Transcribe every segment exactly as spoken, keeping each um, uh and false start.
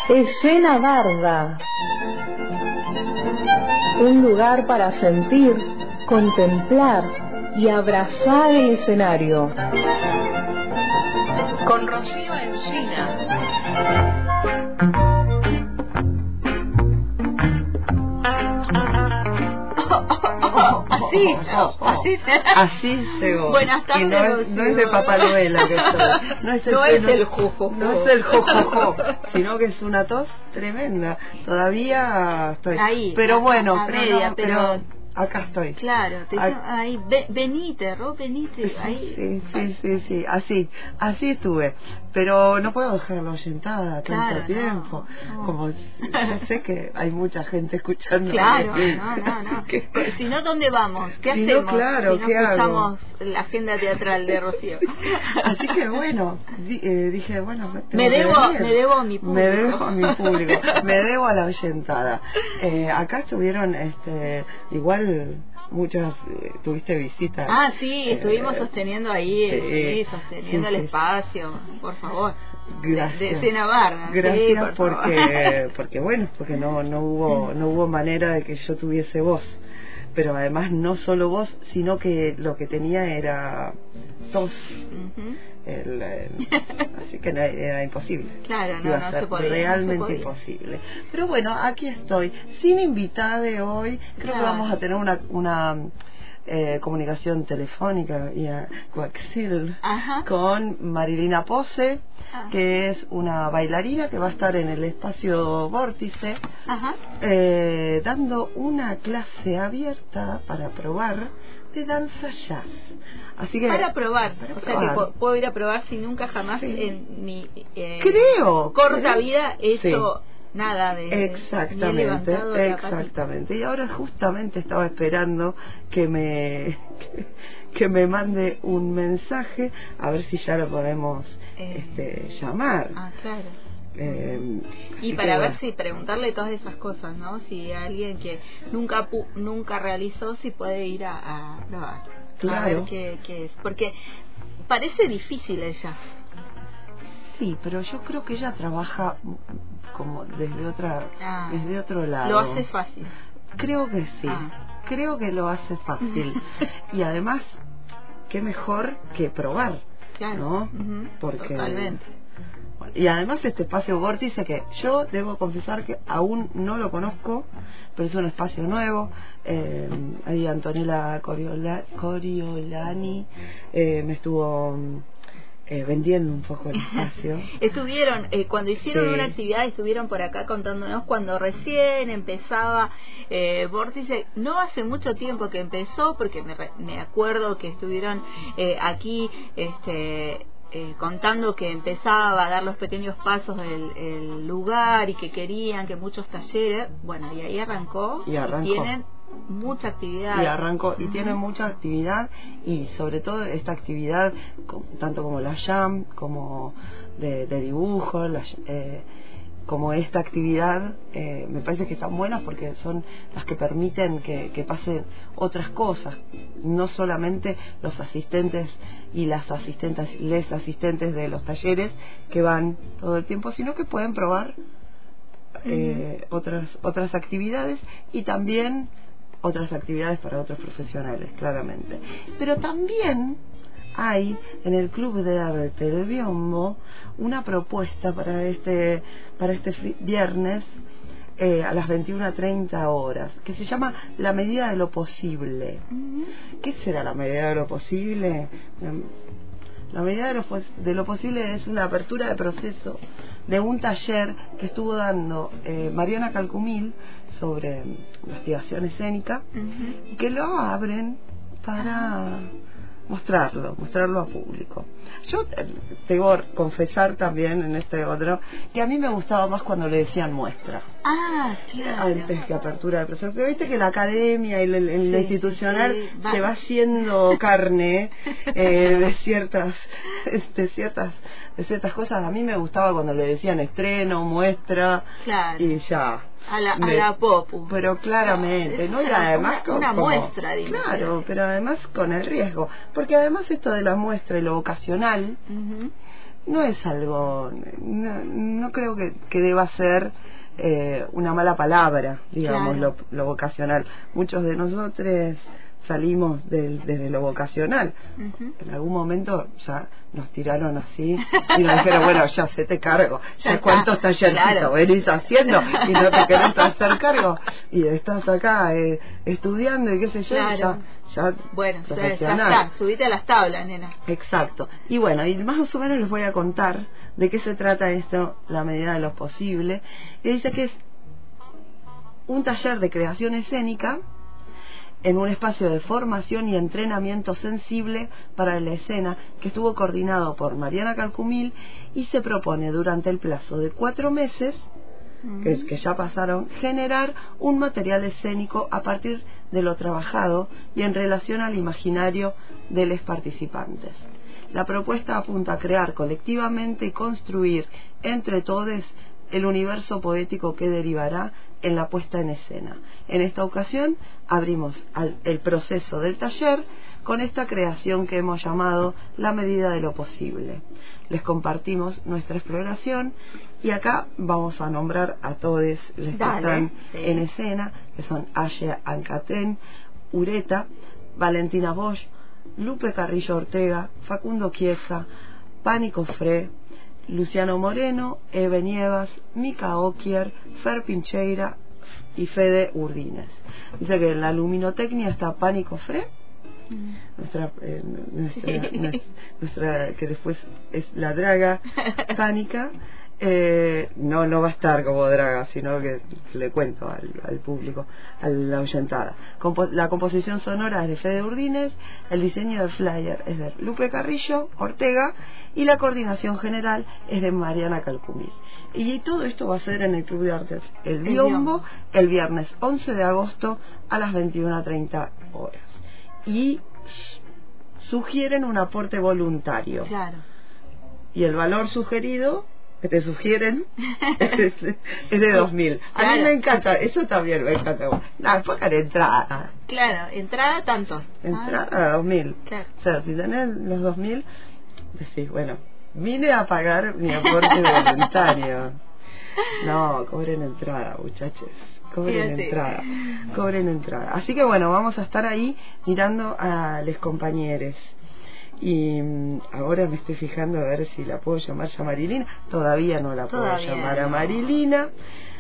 Escena Barda. Un lugar para sentir, contemplar y abrazar el escenario. Con Rocío Encina. Así, así, así llegó. Buenas tardes. Y no es, no es de Papaluela que estoy. No es el, no es el jojojo. No es el jojojo, sino que es una tos tremenda. Todavía estoy. Ahí. Pero a, bueno, a pero, media, no, pero... pero acá estoy. Claro, te Ay. ahí, ve, venite, Ro, venite. Ahí. Sí, sí, sí, sí, así, así estuve. Pero no puedo dejarla oyentada Claro, tanto tiempo. No, no. Como yo sé que hay mucha gente escuchando. Claro, no, no, no. Que... Si no, ¿dónde vamos? ¿Qué si hacemos? No, claro, si no ¿qué escuchamos hago? La agenda teatral de Rocío. Así que bueno, di, eh, dije, bueno, me, me debo, me debo a mi público. Me debo a mi público, me debo a la oyentada. Eh, acá estuvieron, este, igual muchas, eh, tuviste visitas. Ah, sí, estuvimos eh, sosteniendo ahí, eh, sí, sosteniendo sí, el sí. espacio, por favor. Gracias. De, de Escena Barda. Gracias, sí, por porque, porque bueno, porque no, no hubo, no hubo manera de que yo tuviese voz. Pero además no solo voz, sino que lo que tenía era tos. Uh-huh. el, el, así que no, era imposible. Claro, no, Iba no a ser se podía, realmente no se podía. imposible. Pero bueno, aquí estoy, sin invitada de hoy. Creo claro. que vamos a tener una, una eh, comunicación telefónica y coaxil con Marilina Pose, ah. que es una bailarina que va a estar en el espacio Vórtice, eh, dando una clase abierta para probar de danza jazz. Así que para probar, para o probar. sea que puedo ir a probar si nunca jamás sí. en mi eh, creo corta creo. vida he hecho sí. nada de exactamente exactamente y ahora justamente estaba esperando que me que, que me mande un mensaje a ver si ya lo podemos eh. este llamar. Ah, claro. Eh, y para ver si preguntarle todas esas cosas, ¿no? Si alguien que nunca pu nunca realizó, si puede ir a, a probar, claro. a ver qué, qué es, porque parece difícil ella. Sí, pero yo creo que ella trabaja como desde otra ah, desde otro lado. Lo hace fácil. Creo que sí. Ah. Creo que lo hace fácil. Y además, qué mejor que probar, claro. ¿no? Uh-huh. Porque totalmente. Y además este espacio Vórtice, que yo debo confesar que aún no lo conozco, pero es un espacio nuevo. Eh, ahí Antonella Coriola, Coriolani eh, me estuvo eh, vendiendo un poco el espacio. Estuvieron, eh, cuando hicieron sí. una actividad, estuvieron por acá contándonos cuando recién empezaba eh, Vórtice. No hace mucho tiempo que empezó, porque me, me acuerdo que estuvieron eh, aquí este Eh, contando que empezaba a dar los pequeños pasos del el lugar y que querían que muchos talleres, bueno, y ahí arrancó y, arrancó. y tienen mucha actividad y arrancó y uh-huh. tienen mucha actividad y sobre todo esta actividad tanto como la jam como de, de dibujo la, eh, como esta actividad eh, me parece que están buenas porque son las que permiten que, que pasen otras cosas, no solamente los asistentes y las asistentes les asistentes de los talleres que van todo el tiempo, sino que pueden probar eh, uh-huh. otras otras actividades y también otras actividades para otros profesionales, claramente. Pero también hay en el Club de Arte de Biombo una propuesta para este para este viernes eh, a las veintiuna treinta horas, que se llama La Medida de lo Posible. Uh-huh. ¿Qué será la medida de lo posible? La medida de lo, de lo posible es una apertura de proceso de un taller que estuvo dando eh, Mariana Calcumil sobre investigación escénica, uh-huh. y que lo abren para mostrarlo, mostrarlo a público. Yo debo confesar también en este otro que a mí me gustaba más cuando le decían muestra. Ah, claro. Antes que apertura de proceso. Pero viste que la academia y el, el, el sí, institucional sí, sí. se va haciendo carne eh, de ciertas, de ciertas, de ciertas cosas. A mí me gustaba cuando le decían estreno, muestra, claro. y ya. A la, me, a la popu. Pero claramente, no, ¿no? Y además una, una como, muestra, digo. Claro, pero además con el riesgo. Porque además esto de la muestra y lo vocacional, uh-huh. no es algo, no, no creo que, que deba ser eh, una mala palabra, digamos, Claro. lo, lo vocacional. Muchos de nosotros salimos del, desde lo vocacional. Ujú. En algún momento ya nos tiraron así y nos dijeron, bueno, ya se te cargo, Ya ya cuántos está, tallercitos claro. venís haciendo y no te querés hacer cargo y estás acá eh, estudiando y qué sé yo, Claro. ya, ya Bueno, ya, ya profesional. está, subite a las tablas, nena. Exacto. Y bueno, y más o menos les voy a contar de qué se trata esto, la medida de lo posible. Y dice que es un taller de creación escénica en un espacio de formación y entrenamiento sensible para la escena que estuvo coordinado por Mariana Calcumil y se propone durante el plazo de cuatro meses, que, es, que ya pasaron, generar un material escénico a partir de lo trabajado y en relación al imaginario de los participantes. La propuesta apunta a crear colectivamente y construir entre todos el universo poético que derivará en la puesta en escena. En esta ocasión abrimos al, el proceso del taller con esta creación que hemos llamado La medida de lo posible. Les compartimos nuestra exploración y acá vamos a nombrar a todos los que Dale, están sí. en escena, que son Aye Ancatén, Ureta, Valentina Bosch, Lupe Carrillo Ortega, Facundo Chiesa, Pánico Fre, Luciano Moreno, Eve Nievas, Mica Oquier, Fer Pincheira y Fede Urdines. Dice que en la luminotecnia está Pánico Fre, nuestra, eh, nuestra, nuestra, nuestra que después es la draga Pánica. Eh, no no va a estar como draga, sino que le cuento al, al público, a la oyentada. Compo la composición sonora es de Fede Urdines, el diseño del flyer es de Lupe Carrillo Ortega y la coordinación general es de Mariana Calcumil. Y todo esto va a ser en el Club de Artes El Biombo el viernes once de agosto a las veintiuna treinta horas. Y sugieren un aporte voluntario. Claro. Y el valor sugerido que te sugieren es, es de dos mil. A Claro. mí me encanta, eso también me encanta. Nada, pagar entrada. Claro, entrada tanto. Entrada Ah, a dos mil. claro. O sea, si tenés los dos mil, decís, bueno, vine a pagar mi aporte voluntario. No, cobren entrada, muchachos. Cobren Fíjate. entrada. Cobren entrada. Así que bueno, vamos a estar ahí mirando a los compañeros. Y mm, ahora me estoy fijando a ver si la puedo llamar ya Marilina. Todavía no la puedo Todavía llamar a no. Marilina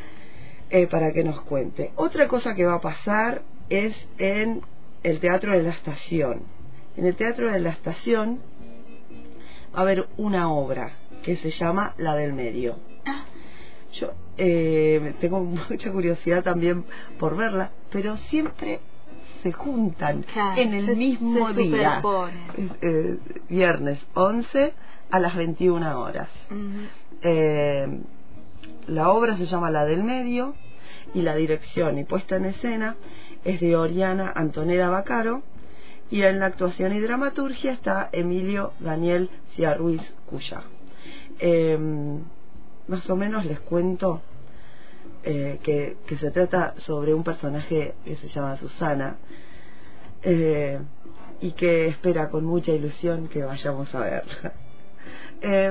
eh, para que nos cuente. Otra cosa que va a pasar es en el Teatro de la Estación. En el Teatro de la Estación va a haber una obra que se llama La del Medio. Ah, Yo eh, tengo mucha curiosidad también por verla, pero siempre se juntan claro, en el se- mismo se día, superponen. eh, viernes once a las veintiuna horas. ujú. Eh, la obra se llama La del Medio y la dirección y puesta en escena es de Oriana Antonella Bacaro y en la actuación y dramaturgia está Emilio Daniel Ciarruiz Cuya. Eh, más o menos les cuento eh, que, que se trata sobre un personaje que se llama Susana eh, y que espera con mucha ilusión que vayamos a verla. Eh,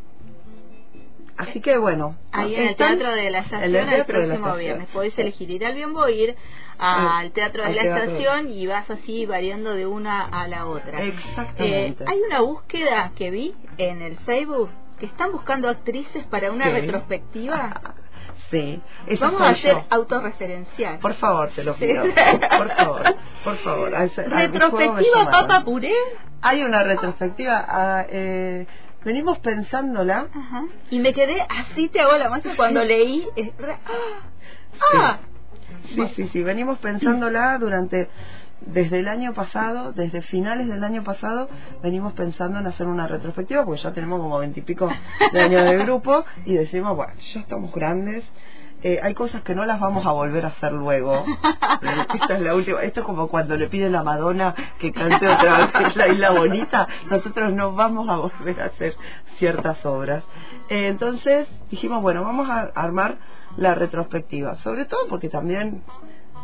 así que bueno, Ahí en el están Teatro de la en Estación el el, Teatro de la próximo Estación. viernes. Podés elegir ir al Biombo o ir al Teatro de al la teatro. Estación y vas así variando de una a la otra. Exactamente. Eh, hay una búsqueda que vi en el Facebook que están buscando actrices para una Sí. retrospectiva. Sí, esa Vamos soy a hacer yo. autorreferencial. Por favor, te lo Sí. pido. Por favor, por favor. A ese- a mi juego me Retrospectiva llamaron. Papa Puré. Hay una retrospectiva. ah, eh, venimos pensándola. Ajá. Y me quedé así, te hago la masa cuando leí. es re- ¡Ah! Sí, sí, sí. Venimos pensándola durante. Desde el año pasado, desde finales del año pasado, venimos pensando en hacer una retrospectiva, porque ya tenemos como veintipico de años de grupo, y decimos, bueno, ya estamos grandes, eh, hay cosas que no las vamos a volver a hacer luego. Esta es la última. Esto es como cuando le piden a Madonna que cante otra vez La Isla Bonita. Nosotros no vamos a volver a hacer ciertas obras. Eh, entonces dijimos, bueno, vamos a armar la retrospectiva, sobre todo porque también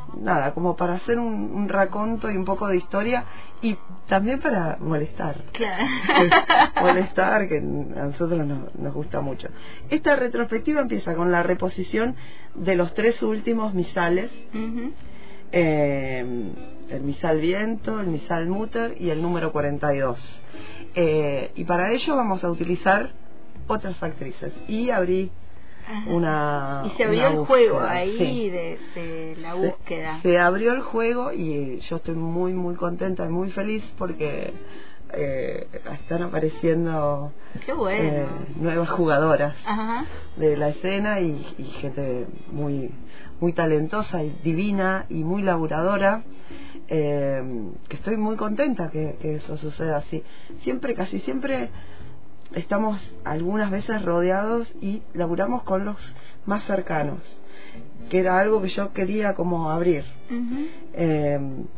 nada, como para hacer un, un raconto y un poco de historia, y también para molestar. Claro. Molestar, que a nosotros nos, nos gusta mucho. Esta retrospectiva empieza con la reposición de los tres últimos misales. Uh-huh. eh, el misal viento, el misal muter y el número cuarenta y dos. Eh, y para ello vamos a utilizar otras actrices. Y abrí una... Y se abrió una el búsqueda, juego ahí, sí. de, de la búsqueda. Se, se abrió el juego y yo estoy muy, muy contenta y muy feliz porque eh, están apareciendo Qué bueno. eh, nuevas jugadoras. Ajá. De la escena y, y gente muy, muy talentosa y divina y muy laburadora. Eh, que estoy muy contenta que, que eso suceda así. Siempre, casi siempre estamos algunas veces rodeados y laburamos con los más cercanos, que era algo que yo quería como abrir. Uh-huh. eh,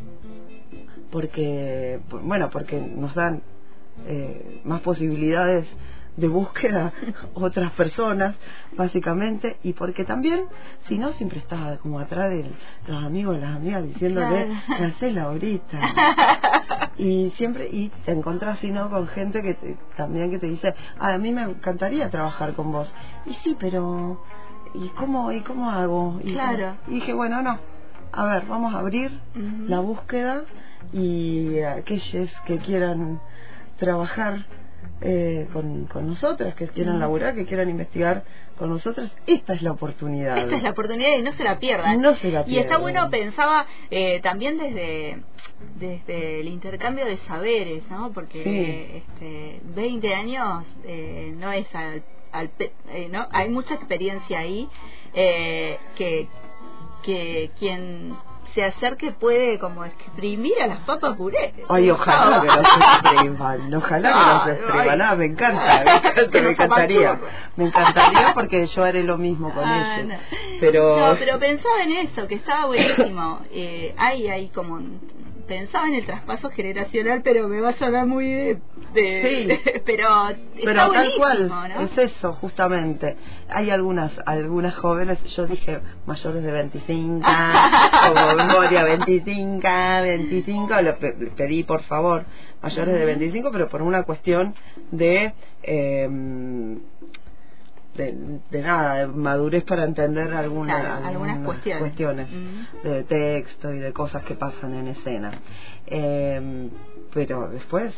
porque bueno porque nos dan eh, más posibilidades de búsqueda otras personas, básicamente, y porque también, si no, siempre estaba como atrás de los amigos y las amigas diciéndole, claro, hacela ahorita. Y siempre, y te encontrás, si no, con gente que te, también que te dice, ah, a mí me encantaría trabajar con vos. Y sí, pero, ¿y cómo, y cómo hago? Y, claro. Y dije, bueno, no, a ver, vamos a abrir uh-huh. la búsqueda, y aquellos que quieran trabajar Eh, con, con nosotras, que quieran laburar, que quieran investigar con nosotras, esta es la oportunidad. Esta es la oportunidad y no se la pierdan. No se la pierdan. Y está bueno, pensaba eh, también desde desde el intercambio de saberes, ¿no? Porque sí. este, veinte años eh, no es al, al eh, no hay mucha experiencia ahí, eh, que que quien se acerque puede como exprimir a las papas puré. Ay, ojalá que los expriman, ojalá que los expriman. Ah, me encanta, me encanta, me encantaría. Me encantaría porque yo haré lo mismo con ah, ellos. No. Pero no, pero pensaba en eso, que estaba buenísimo. Eh, hay, hay como... Pensaba en el traspaso generacional, pero me va a sonar muy de... de sí, de, pero pero tal cual, ¿no? es eso, justamente. Hay algunas algunas jóvenes, yo dije mayores de veinticinco, como memoria veinticinco, veinticinco, lo pe- pedí por favor, mayores de veinticinco, pero por una cuestión de... Eh, De, de nada, de madurez para entender alguna, claro, algunas, algunas cuestiones, cuestiones mm. de texto y de cosas que pasan en escena. Eh, pero después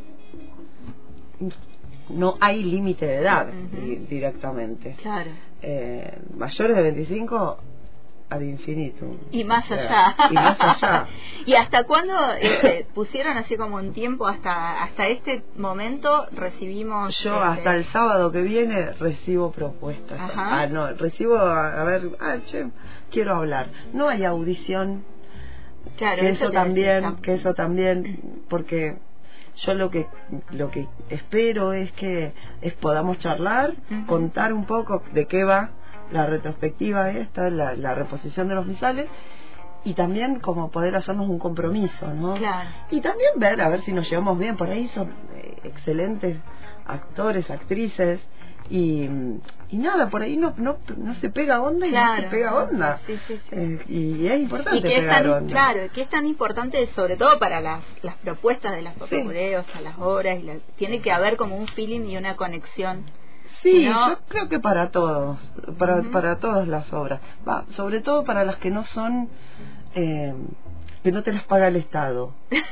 no hay límite de edad uh-huh. di- directamente. Claro. Eh, mayores de veinticinco ad infinitum. Y más allá. Y más allá. ¿Y hasta cuándo este, pusieron así como un tiempo? Hasta hasta este momento recibimos... Yo este... hasta el sábado que viene recibo propuestas. Ajá. Ah, no, recibo a, a ver, ah, che, quiero hablar. No hay audición. Claro, que eso, eso también, está... que eso también, porque yo lo que lo que espero es que es podamos charlar, uh-huh. contar un poco de qué va la retrospectiva esta, la, la reposición de los misales, y también como poder hacernos un compromiso, ¿no? Claro. Y también ver, a ver si nos llevamos bien. Por ahí son eh, excelentes actores, actrices, y, y nada, por ahí no no no se pega onda y claro. no se pega onda. Sí, sí, sí. Eh, y es importante y que pegar es tan, onda. Claro, que es tan importante sobre todo para las, las propuestas de las papapureos, sí. a las obras, y la, tiene que haber como un feeling y una conexión. Sí, ¿no? yo creo que para todos, para uh-huh. para todas las obras, va, sobre todo para las que no son, eh, que no te las paga el Estado.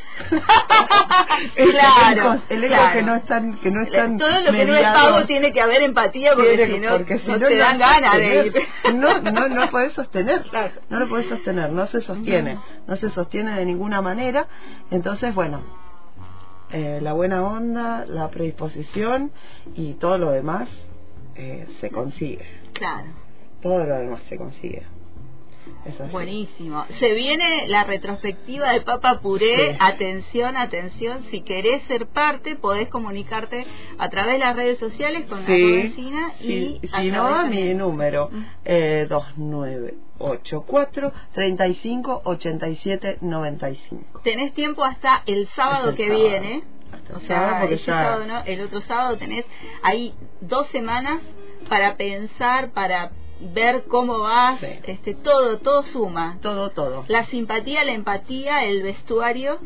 Claro, el hecho claro. que no están, que no están todo lo que mediados, no es pago tiene que haber empatía, porque tiene, si no, porque si no, no te dan no ganas de ir. No, no, no podés sostener, claro. no lo podés sostener, no se sostiene, uh-huh. no se sostiene de ninguna manera. Entonces, bueno, eh, la buena onda, la predisposición y todo lo demás eh, se consigue. Claro. Todo lo demás se consigue. Eso buenísimo. Se viene la retrospectiva de Papa Puré. Sí. Atención, atención. Si querés ser parte, podés comunicarte a través de las redes sociales con sí. la vecina. Sí. Y si no, a mi número eh, dos nueve ocho cuatro, tres cinco, ocho siete, nueve cinco. Tenés tiempo hasta el sábado el que sábado. viene. Hasta o el sea, sábado porque este ya... sábado no, el otro sábado tenés ahí dos semanas para pensar, para ver cómo vas, sí. este, todo, todo suma. Todo, todo. La simpatía, la empatía, el vestuario.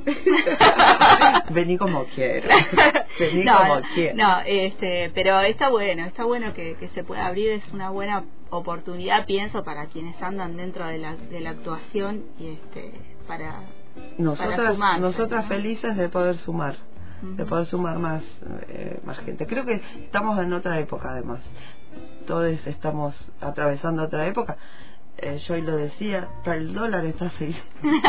Vení como quieras. Vení no, como no, quieras. No, este, pero está bueno, está bueno que, que se pueda abrir, es una buena oportunidad, pienso, para quienes andan dentro de la, de la actuación y este, para, nosotras, para sumarse, nosotras ¿no? felices de poder sumar, uh-huh. de poder sumar más, eh, más gente. Creo que estamos en otra época, además. Todos estamos atravesando otra época. Eh, yo hoy lo decía, el dólar está a seis.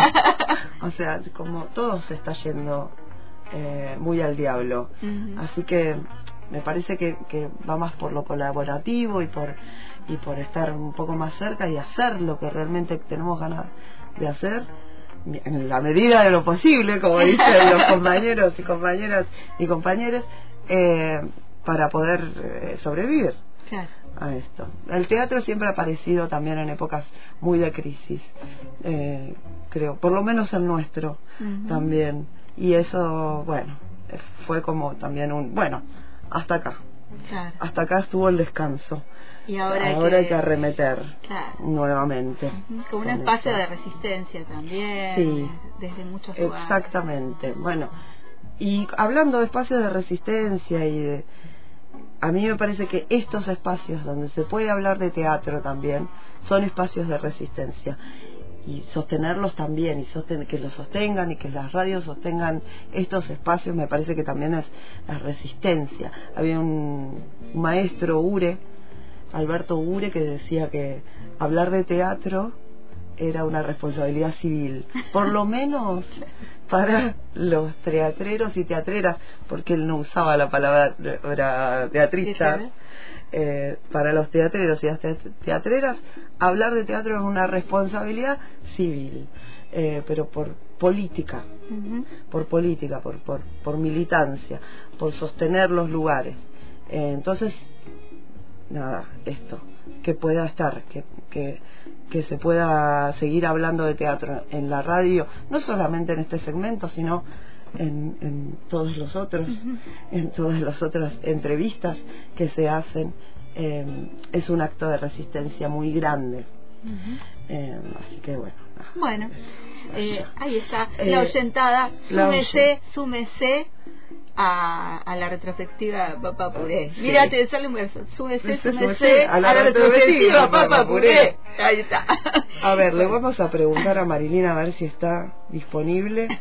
O sea, como todo se está yendo eh, muy al diablo. Uh-huh. Así que me parece que, que va más por lo colaborativo y por y por estar un poco más cerca y hacer lo que realmente tenemos ganas de hacer en la medida de lo posible, como dicen los compañeros y compañeras y compañeros, eh, para poder eh, sobrevivir. Claro. A esto. El teatro siempre ha aparecido también en épocas muy de crisis, eh, creo, por lo menos el nuestro uh-huh. también, y eso, bueno, fue como también un, bueno, hasta acá, claro. hasta acá estuvo el descanso, y ahora, ahora hay, hay que arremeter claro. nuevamente. Uh-huh. Como un espacio esto. de resistencia también, sí, desde muchos lugares. Exactamente, bueno, y hablando de espacios de resistencia y de... A mí me parece que estos espacios donde se puede hablar de teatro también son espacios de resistencia, y sostenerlos también, y sosten- que los sostengan y que las radios sostengan estos espacios, me parece que también es la resistencia. Había un maestro Ure, Alberto Ure, que decía que hablar de teatro era una responsabilidad civil, por lo menos para los teatreros y teatreras, porque él no usaba la palabra teatristas, eh, para los teatreros y las teatreras, hablar de teatro es una responsabilidad civil, eh, pero por política, uh-huh. por política, por, por, por militancia, por sostener los lugares. Eh, entonces, nada, esto, que pueda estar, que, que que se pueda seguir hablando de teatro en la radio, no solamente en este segmento, sino en, en todos los otros, uh-huh. en todas las otras entrevistas que se hacen, eh, es un acto de resistencia muy grande. Uh-huh. Eh, así que bueno. Bueno, eh, ahí está, eh, la oyentada, la súmese, oyen- súmese a, a la retrospectiva Papá Puré. Sí. Mira, te sale un verso. Súmese, Súmese súmese a la retrospectiva Papá Puré. Ahí está. A ver, le vamos a preguntar a Marilina a ver si está disponible.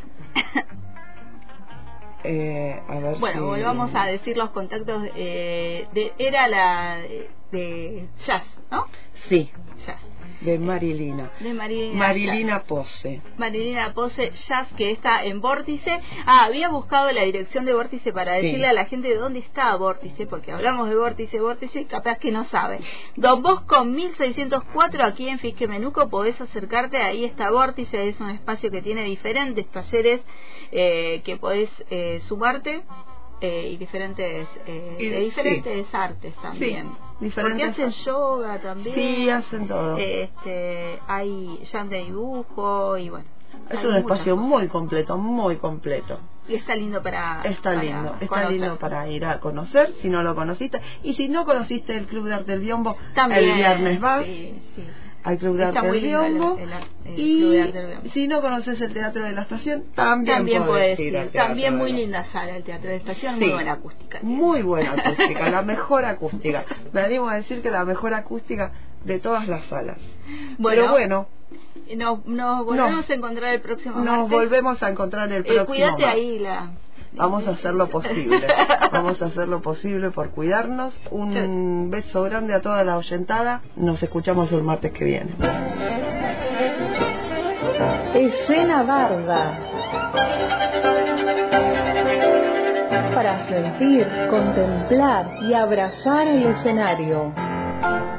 Eh, a ver bueno, si... volvamos a decir los contactos. Eh, de, era la de, de jazz, ¿no? Sí. Jazz. De Marilina. De Marilina. Marilina Pose. Marilina Pose Jazz, que está en Vórtice. Ah, había buscado la dirección de Vórtice para decirle sí. a la gente de dónde está Vórtice, porque hablamos de Vórtice, Vórtice, capaz que no sabe. Don Bosco mil seiscientos cuatro, aquí en Fisquemenuco, podés acercarte, ahí está Vórtice, es un espacio que tiene diferentes talleres eh, que podés eh, sumarte. Eh, y diferentes eh, y, de diferentes sí. artes también. Sí, diferentes porque hacen yoga también. Sí, hacen todo. Este, hay jam de dibujo y bueno. Es un espacio cosas. muy completo, muy completo. Y está lindo para Está para lindo, está conocer. lindo para ir a conocer si no lo conociste. Y si no conociste el Club de Arte del Biombo, también, el viernes vas. Sí, sí. Al Club de Arte del Biombo, el, el, el y Club de Arte del Biombo. Si no conoces el Teatro de la Estación, también, también puedes ir. ir También muy linda sala el Teatro de la Estación, sí. muy buena acústica. Muy buena acústica, la mejor acústica. Me animo a decir que la mejor acústica de todas las salas. Bueno, Pero bueno, nos, nos volvemos no, a encontrar el próximo nos martes. Nos volvemos a encontrar el próximo eh, Cuídate martes. ahí la... Vamos a hacer lo posible, vamos a hacer lo posible por cuidarnos. Un sí. beso grande a toda la oyentada. Nos escuchamos el martes que viene. Escena Barda. Para sentir, contemplar y abrazar el escenario.